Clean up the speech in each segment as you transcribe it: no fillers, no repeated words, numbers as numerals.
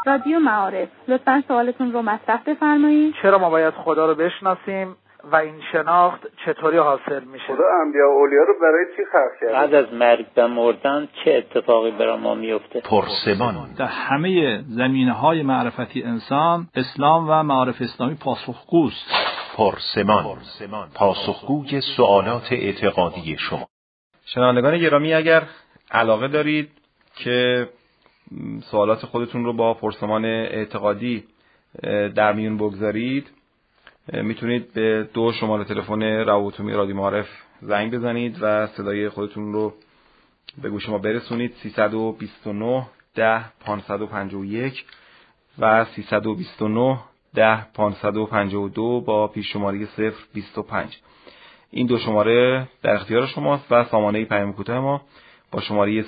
رادیو معارف. لطفاً سوالتون رو مطرح بفرمایید. چرا ما باید خدا رو بشناسیم و این شناخت چطوری حاصل میشه؟ خدا انبیا و اولیا رو برای چی خلق کرده؟ بعد از مرگ و مردن چه اتفاقی برای ما میفته؟ پرسمان. در همه زمینه‌های معرفتی انسان، اسلام و معارف اسلامی پاسخگوست. پرسمان. پاسخگوی سوالات اعتقادی شما. شنوندگان گرامی، اگر علاقه دارید که سوالات خودتون رو با پرسمان اعتقادی در میون بگذارید، میتونید به 2 شماره تلفن روابط عمومی رادیو معارف زنگ بزنید و صدای خودتون رو به گوش ما برسونید. 329 10 551 و 329 10 552 با پیش شماره 025. این 2 شماره در اختیار شماست و سامانه پیام کوتاه ما با شماره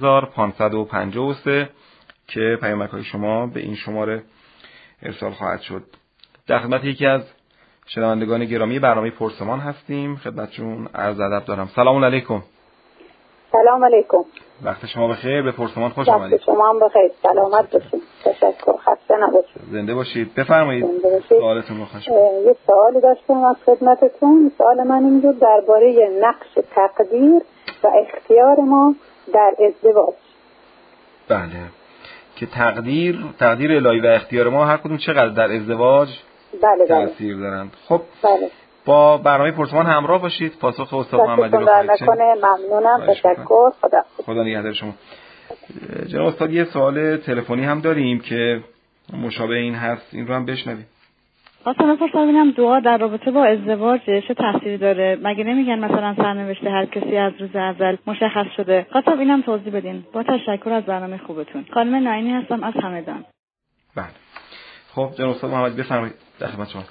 30553 که پیامک‌های شما به این شماره ارسال خواهد شد. در خدمت یکی از شنوندگان گرامی برنامه پرسمان هستیم. خدمتشون عرض ادب دارم. سلام علیکم. سلام علیکم. وقت شما بخیر. به پرسمان خوش آمدید. وقت شما هم بخیر. سلامت باشید. تشکر. خسته نباشید. زنده باشید. بفرمایید. سوالتون رو خواهش می‌کنم. یه سوالی داشتم از خدمتتون. سوال من این بود درباره نقش تقدیر و اختیار ما در ازدواج. بله. که تقدیر الهی و اختیار ما هر کدوم چقدر در ازدواج تاثیر دارند. خب بله. با برنامه پرسمان همراه باشید. پاسخ استاد محمدی رو خواهید شنید. ممنونم. تشکر. خدا نگهدار شما. جناب استاد، یه سوال تلفنی هم داریم که مشابه این هست، این رو هم بشنوید. مثلا ببینم دعا در رابطه با ازدواج چه تأثیری داره؟ مگه نمیگن مثلا سرنوشت هر کسی از روز اول مشخص شده؟ خواستم اینم توضیح بدین. با تشکر از برنامه خوبتون. خانم نعیمی هستم از همدان. بله. خب جناب استاد محمدی بفرمایید، در خدمت شما.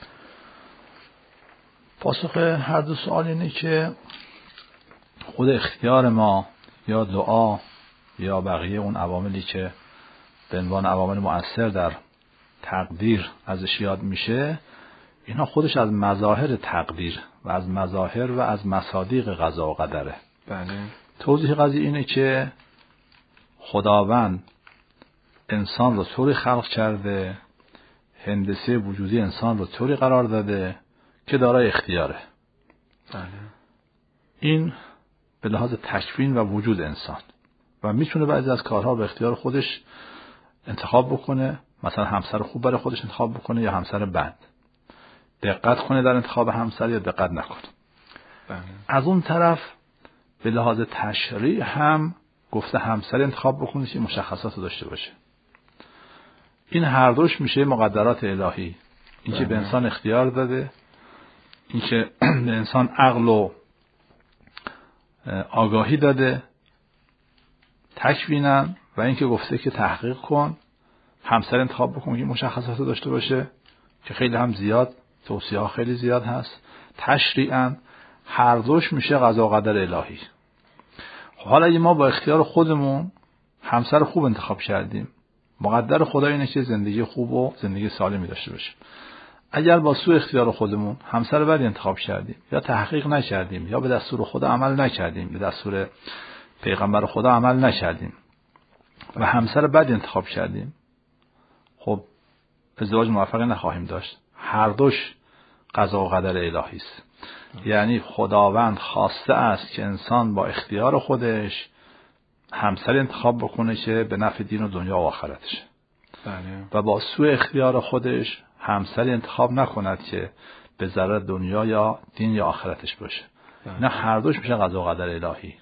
پاسخ هر دو سوال اینه که خود اختیار ما یا دعا یا بقیه اون عواملی که به عنوان عوامل مؤثر در تقدیر ازش یاد میشه، اینا خودش از مظاهر تقدیر و از مظاهر و از مصادیق قضا و قدره. بله. توضیح قضیه اینه که خداوند انسان رو طوری خلق کرده، هندسه وجودی انسان رو طوری قرار داده که دارای اختیاره. بله. این به لحاظ تکوین و وجود انسان و میتونه بعضی از کارها به اختیار خودش انتخاب بکنه، مثلا همسر خوب برای خودش انتخاب بکنه یا همسر بد، دقت کنه در انتخاب همسر یا دقت نکنه. بله. از اون طرف به لحاظ تشریع هم گفته همسر انتخاب بکنه که مشخصات داشته باشه. این هر دوش میشه مقدرات الهی. این که به انسان اختیار داده، این که به انسان عقل و آگاهی داده، تکوینن، و این که گفته که تحقیق کن، همسر انتخاب بکن که مشخصات داشته باشه که خیلی هم زیاد، توصیه ها خیلی زیاد هست. تشریعاً هر دوش میشه قضا و قدر الهی. حالا اگه ما با اختیار خودمون همسر خوب انتخاب کردیم، مقدر خدا اینه که زندگی خوب و زندگی سالمی داشته باشیم. اگر با سوء اختیار خودمون همسر بدی انتخاب کردیم یا تحقیق نکردیم یا به دستور خدا عمل نکردیم، به دستور پیغمبر خدا عمل نکردیم و همسر بدی انتخاب کردیم، خب ازدواج موفقی نخواهیم داشت. هر دوش قضا و قدر الهی است. یعنی خداوند خواسته است که انسان با اختیار خودش همسر انتخاب بکنه که به نفع دین و دنیا و آخرتشه. بله. و با سوء اختیار خودش همسر انتخاب نکند که به ضرر دنیا یا دین یا آخرتش باشه. نه، هر دوش میشه قضا و قدر الهی.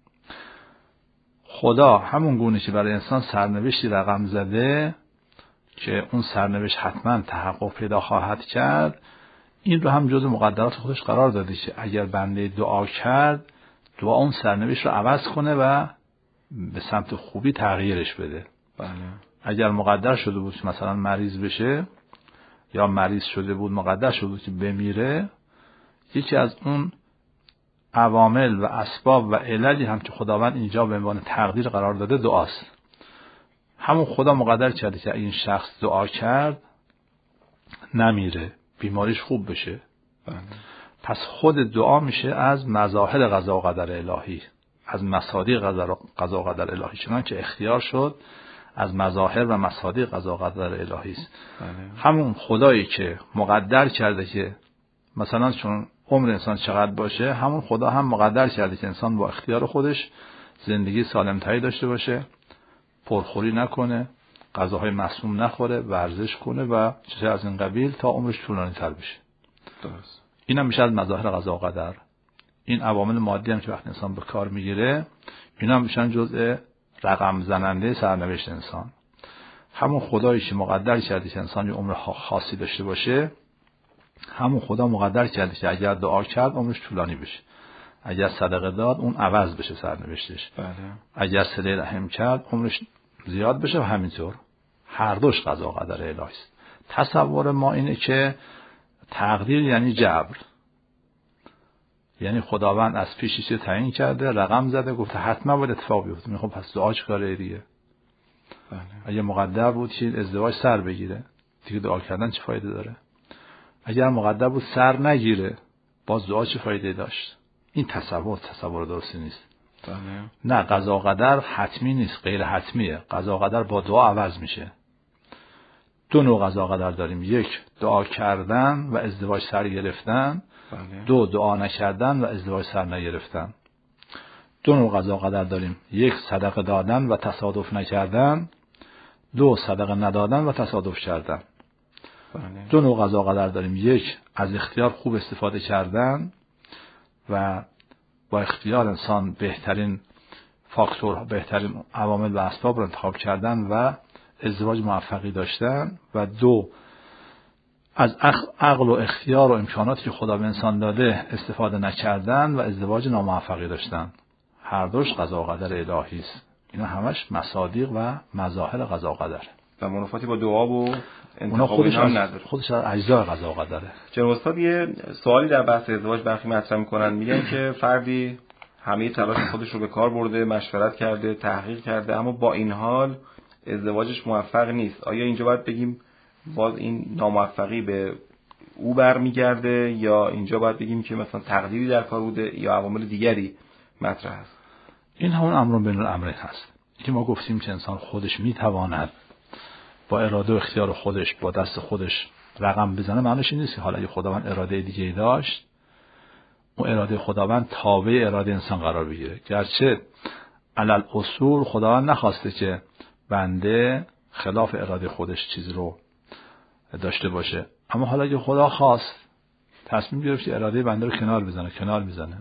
خدا همون گونه که برای انسان سرنوشتی رقم زده که اون سرنوشت حتما تحقق پیدا خواهد کرد، این رو هم جزو مقدرات خودش قرار داده که اگر بنده دعا کرد، دعا اون سرنوشت رو عوض کنه و به سمت خوبی تغییرش بده. بله. اگر مقدر شده بود که مثلا مریض بشه یا مریض شده بود مقدر شده بود که بمیره، یکی از اون عوامل و اسباب و عللی هم که خداوند اینجا به عنوان تقدیر قرار داده دعاست. همون خدا مقدر کرده که این شخص دعا کرد نمیره، بیماریش خوب بشه. پس خود دعا میشه از مظاهر قضا و قدر الهی، از مصادیق قضا و قدر الهی. چنانکه اختیار شد از مظاهر و مصادیق قضا قدر الهی است. همون خدایی که مقدر کرده که مثلا چون عمر انسان چقدر باشه، همون خدا هم مقدر کرده که انسان با اختیار خودش زندگی سالم‌تری داشته باشه، پرخوری نکنه، غذاهای مسموم نخوره، ورزش کنه و چیزی از این قبیل تا عمرش طولانی‌تر بشه. درست. این هم میشه از مظاهر قضا قدر. این عوامل مادی هم که وقتی انسان به کار میگیره، اینا هم میشن جزء رقم زننده سرنوشت انسان. همون خدایی که مقدر کرده که انسان یه عمر خاصی داشته باشه، همون خدا مقدر کرده که اگر دعا کرد عمرش طولانی بشه، اگر صدقه داد اون عوض بشه سرنوشتش، اگر صله رحم کرد عمرش زیاد بشه و همینطور. هر دوش قضا قدر الهی است. تصور ما اینه که تقدیر یعنی جبر، یعنی خداوند از پیش چیزی تعیین کرده، رقم زده، گفته حتما باید اتفاق بیفته. خب پس دعا چیکاره دیگه؟ اگه مقدر بود که ازدواج سر بگیره، دیگه دعا کردن چه فایده داره؟ اگر مقدر بود سر نگیره، باز دعا چه فایده داشت؟ این تصور درستی نیست. نه، قضا قدر حتمی نیست، غیر حتمیه. قضا قدر با دعا عوض میشه. دو نوع قضا قدر داریم: یک، دعا کردن و ازدواج سر گرفتن. دو، دعا نکردن و ازدواج سر نگرفتن. دو نوع قضا قدر داریم: یک، صدقه دادن و تصادف نکردن. دو، صدقه ندادن و تصادف کردن. دو نوع قضا قدر داریم: یک، از اختیار خوب استفاده کردن و با اختیار انسان بهترین فاکتور، بهترین عوامل و اسباب رو انتخاب کردن و ازدواج موفقی داشتن. و دو، از عقل و اختیار و امکاناتی که خدا به انسان داده استفاده نکردن و ازدواج ناموفقی داشتن. هر دوش قضا قدر الهی است. اینا همش مصادیق و مظاهر قضا قدر و منافاتی با دعا و اونا خودش از اجزای قضا قدره. جناب استاد یه سوالی در بحث ازدواج برخی مطرح میکنن، میگن که فردی همه تلاش خودش رو به کار برده، مشورت کرده، تحقیق کرده، اما با این حال ازدواجش موفق نیست. آیا اینجا باید بگیم باز این ناموفقی به او برمیگرده، یا اینجا باید بگیم که مثلا تقدیری در کار بوده یا عوامل دیگری مطرح است؟ این همون امر بین الامرین هست که ما گفتیم که انسان خودش میتواند با اراده و اختیار خودش با دست خودش رقم بزنه. معنیش این نیست که حالا اگه خداوند اراده دیگه‌ای داشت، اون اراده خداوند تابع اراده انسان قرار بگیره. گرچه علل اصول خداوند نخواسته که بنده خلاف اراده خودش چیزی رو داشته باشه، اما حالا اگه خدا خواست تصمیم گرفت که اراده بنده رو کنار میزنه.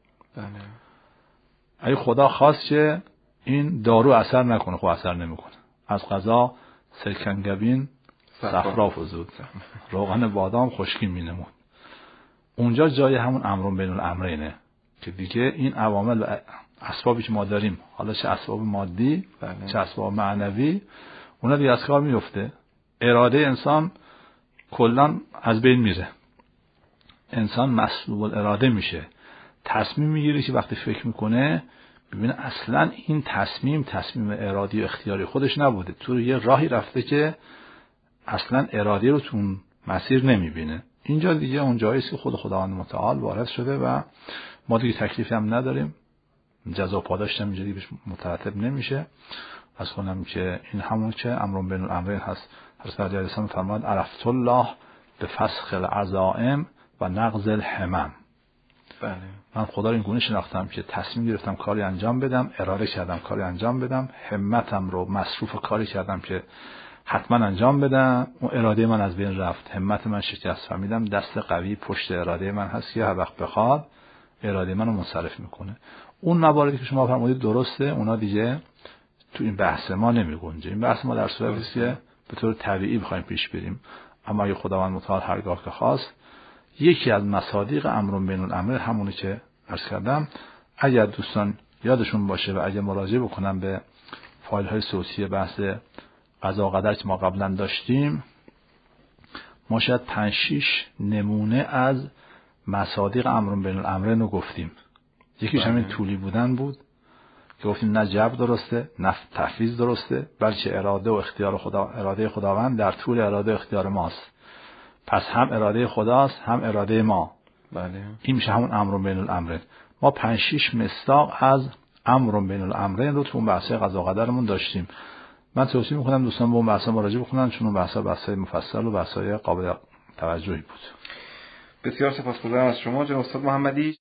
اگه خدا خواست که این دارو اثر نکنه، خب اثر نمیکنه. از قضا سرکنگبین صفرا فزود، روغن بادام خشکی مینمون. اونجا جای همون امر بین الامرینه که دیگه این عوامل و اسبابی که ما داریم، حالا چه اسباب مادی چه اسباب معنوی، اونا دیگه از کار میفته. اراده انسان کلا از بین میره، انسان مسلوب الاراده میشه. تصمیم میگیره که وقتی فکر میکنه ببینه اصلا این تصمیم ارادی و اختیاری خودش نبوده، تو یه راهی رفته که اصلا اراده رو تو اون مسیر نمیبینه. اینجا دیگه اون جاییست که خود خداوند متعال وارد شده و ما دیگه تکلیفی هم نداریم، جزا و پاداش هم اینجوری بهش مترتب نمیشه. از کنم که این همون که امر بین الامرین هست. حضرت علی علیه السلام فرمود عرفت الله به فسخ العزائم و نقض الهمم. بله. من خدا رو این گونه شناختم که تصمیم گرفتم کاری انجام بدم، اراده کردم کاری انجام بدم، همتم رو مصروف کاری کردم که حتما انجام بدم، اون اراده من از بین رفت، همت من شکست. فهمیدم دست قوی پشت اراده من هست که هر وقت بخواد اراده منو منصرف میکنه. اون مواردی که شما فرمودید درسته، اونا دیگه تو این بحث ما نمیگنجه. این بحث ما در صورتی است که به طور طبیعی بخوایم پیش بریم. اما اگه خداوند متعال هرگاه که خواست، یکی از مصادیق امر بین الامر همونی که عرض کردم. اگر دوستان یادشون باشه و اگه مراجعه بکنم به فایل های صوتی بحث قضا قدر که ما قبلا داشتیم، ما شاید 5-6 نمونه از مصادیق امر بین الامر رو گفتیم. یکیش همین طولی بودن بود که گفتیم نه جبر درسته نه تفویض درسته، بلکه اراده و اختیار اراده خداوند در طول اراده و اختیار ماست. پس هم اراده خداست هم اراده ما. بله. این میشه همون امر بین الامرین. ما 5-6 مصداق از امر بین الامرین رو تو اون بحث قضا قدرمون داشتیم. من توصیه میکنم دوستان به اون بحثا مراجعه بکنن، چون اون بحث‌های مفصل و بحث‌های قابل توجهی بود. بسیار سپاسگزارم از شما جناب استاد محمدی.